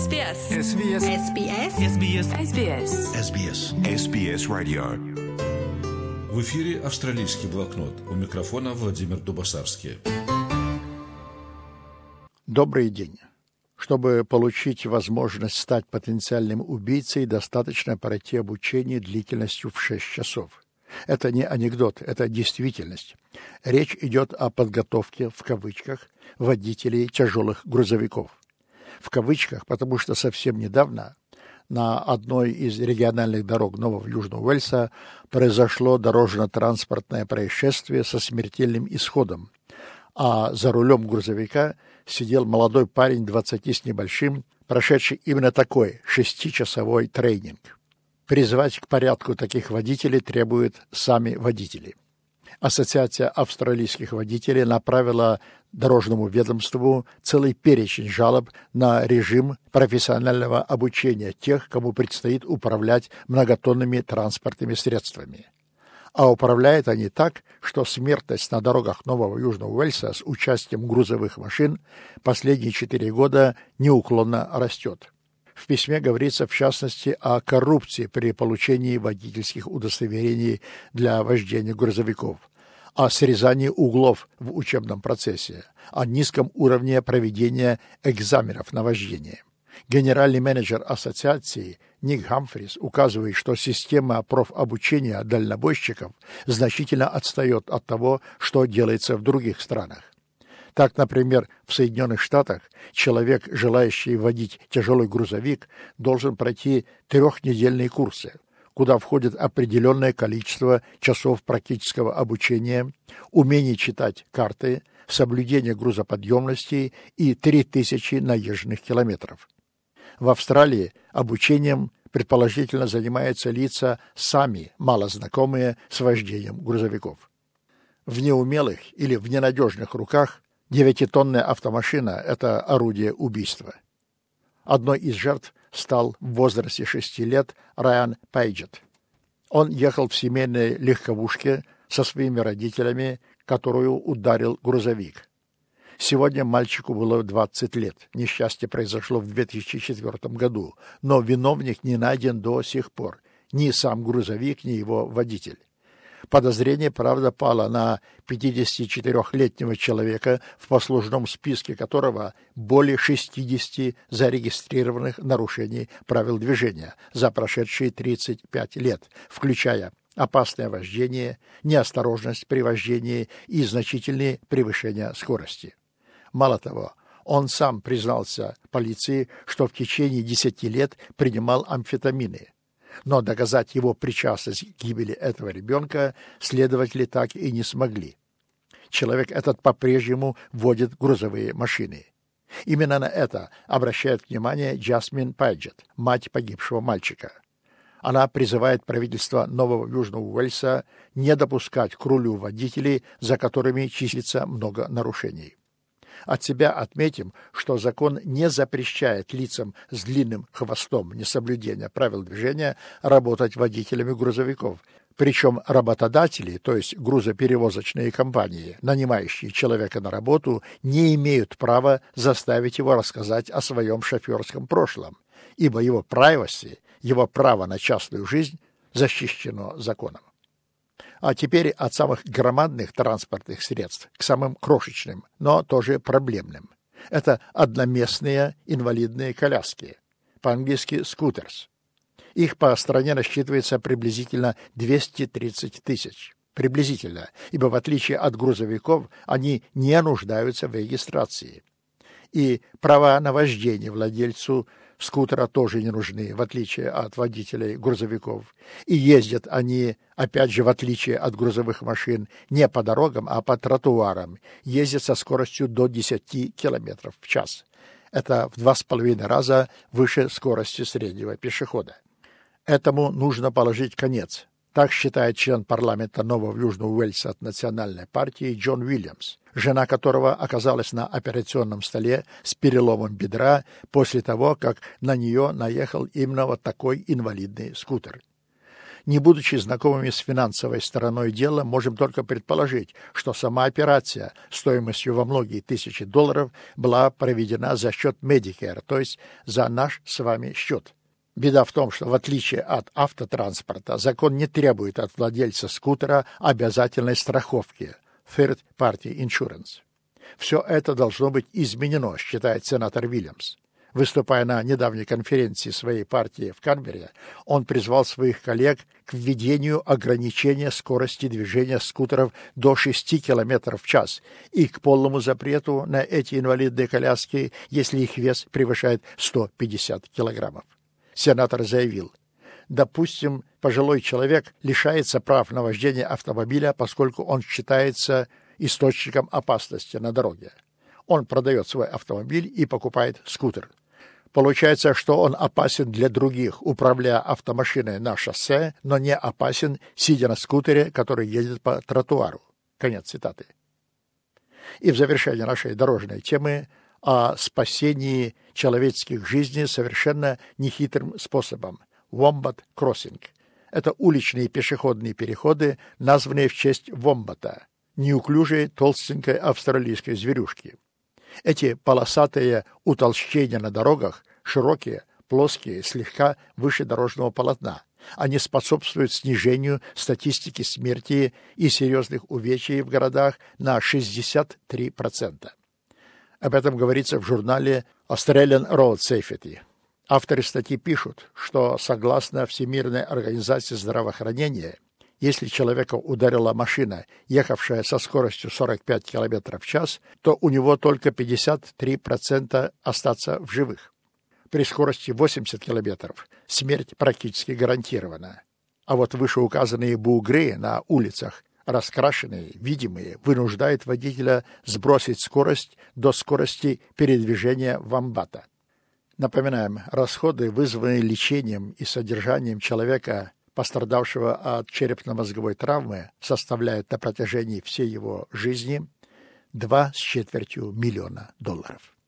SBS. SBS. SBS. SBS. SBS. SBS. SBS Radio. В эфире «Австралийский блокнот». У микрофона Владимир Дубасарский. Добрый день. Чтобы получить возможность стать потенциальным убийцей, достаточно пройти обучение длительностью в 6 часов. Это не анекдот, это действительность. Речь идет о подготовке, в кавычках, водителей тяжелых грузовиков. В кавычках, потому что совсем недавно на одной из региональных дорог Нового Южного Уэльса произошло дорожно-транспортное происшествие со смертельным исходом, а за рулем грузовика сидел молодой парень 20 с небольшим, прошедший именно такой 6-часовой тренинг. Призвать к порядку таких водителей требуют сами водители. Ассоциация австралийских водителей направила дорожному ведомству целый перечень жалоб на режим профессионального обучения тех, кому предстоит управлять многотонными транспортными средствами. А управляют они так, что смертность на дорогах Нового Южного Уэльса с участием грузовых машин последние 4 года неуклонно растет. В письме говорится, в частности, о коррупции при получении водительских удостоверений для вождения грузовиков, о срезании углов в учебном процессе, о низком уровне проведения экзаменов на вождение. Генеральный менеджер ассоциации Ник Хамфрис указывает, что система профобучения дальнобойщиков значительно отстает от того, что делается в других странах. Так, например, в Соединенных Штатах человек, желающий водить тяжелый грузовик, должен пройти 3-недельные курсы, куда входит определенное количество часов практического обучения, умение читать карты, соблюдение грузоподъемности и 3000 наезженных километров. В Австралии обучением предположительно занимаются лица, сами мало знакомые с вождением грузовиков. В неумелых или в ненадежных руках 9-тонная автомашина – это орудие убийства. Одной из жертв стал в возрасте 6 лет Райан Пейджет. Он ехал в семейной легковушке со своими родителями, которую ударил грузовик. Сегодня мальчику было 20 лет. Несчастье произошло в 2004 году, но виновник не найден до сих пор. Ни сам грузовик, ни его водитель. Подозрение, правда, пало на 54-летнего человека, в послужном списке которого более 60 зарегистрированных нарушений правил движения за прошедшие 35 лет, включая опасное вождение, неосторожность при вождении и значительные превышения скорости. Мало того, он сам признался полиции, что в течение 10 лет принимал амфетамины. Но доказать его причастность к гибели этого ребенка следователи так и не смогли. Человек этот по-прежнему водит грузовые машины. Именно на это обращает внимание Джасмин Пейджет, мать погибшего мальчика. Она призывает правительство Нового Южного Уэльса не допускать к рулю водителей, за которыми числится много нарушений. От себя отметим, что закон не запрещает лицам с длинным хвостом несоблюдения правил движения работать водителями грузовиков. Причем работодатели, то есть грузоперевозочные компании, нанимающие человека на работу, не имеют права заставить его рассказать о своем шоферском прошлом, ибо его privacy, его право на частную жизнь защищено законом. А теперь от самых громадных транспортных средств к самым крошечным, но тоже проблемным. Это одноместные инвалидные коляски, по-английски «скутерс». Их по стране насчитывается приблизительно 230 тысяч. Приблизительно, ибо в отличие от грузовиков они не нуждаются в регистрации. И права на вождение владельцу скутера тоже не нужны, в отличие от водителей грузовиков. И ездят они, опять же, в отличие от грузовых машин, не по дорогам, а по тротуарам. Ездят со скоростью до 10 км в час. Это в 2,5 раза выше скорости среднего пешехода. Этому нужно положить конец. Так считает член парламента Нового Южного Уэльса от национальной партии Джон Уильямс, жена которого оказалась на операционном столе с переломом бедра после того, как на нее наехал именно вот такой инвалидный скутер. Не будучи знакомыми с финансовой стороной дела, можем только предположить, что сама операция стоимостью во многие тысячи долларов была проведена за счет Medicare, то есть за наш с вами счет. Беда в том, что в отличие от автотранспорта, закон не требует от владельца скутера обязательной страховки Third Party Insurance. Все это должно быть изменено, считает сенатор Уильямс. Выступая на недавней конференции своей партии в Канберре, он призвал своих коллег к введению ограничения скорости движения скутеров до 6 км в час и к полному запрету на эти инвалидные коляски, если их вес превышает 150 килограммов. Сенатор заявил: допустим, пожилой человек лишается прав на вождение автомобиля, поскольку он считается источником опасности на дороге. Он продает свой автомобиль и покупает скутер. Получается, что он опасен для других, управляя автомашиной на шоссе, но не опасен, сидя на скутере, который едет по тротуару. Конец цитаты. И в завершение нашей дорожной темы о спасении человеческих жизней совершенно нехитрым способом – Wombat Crossing. Это уличные пешеходные переходы, названные в честь вомбата – неуклюжей толстенькой австралийской зверюшки. Эти полосатые утолщения на дорогах широкие, плоские, слегка выше дорожного полотна. Они способствуют снижению статистики смерти и серьезных увечий в городах на 63%. Об этом говорится в журнале Australian Road Safety. Авторы статьи пишут, что согласно Всемирной организации здравоохранения, если человека ударила машина, ехавшая со скоростью 45 км в час, то у него только 53% остаться в живых. При скорости 80 км смерть практически гарантирована. А вот вышеуказанные бугры на улицах, раскрашенные, видимые, вынуждают водителя сбросить скорость до скорости передвижения вомбата. Напоминаем, расходы, вызванные лечением и содержанием человека, пострадавшего от черепно-мозговой травмы, составляют на протяжении всей его жизни $2,25 миллиона.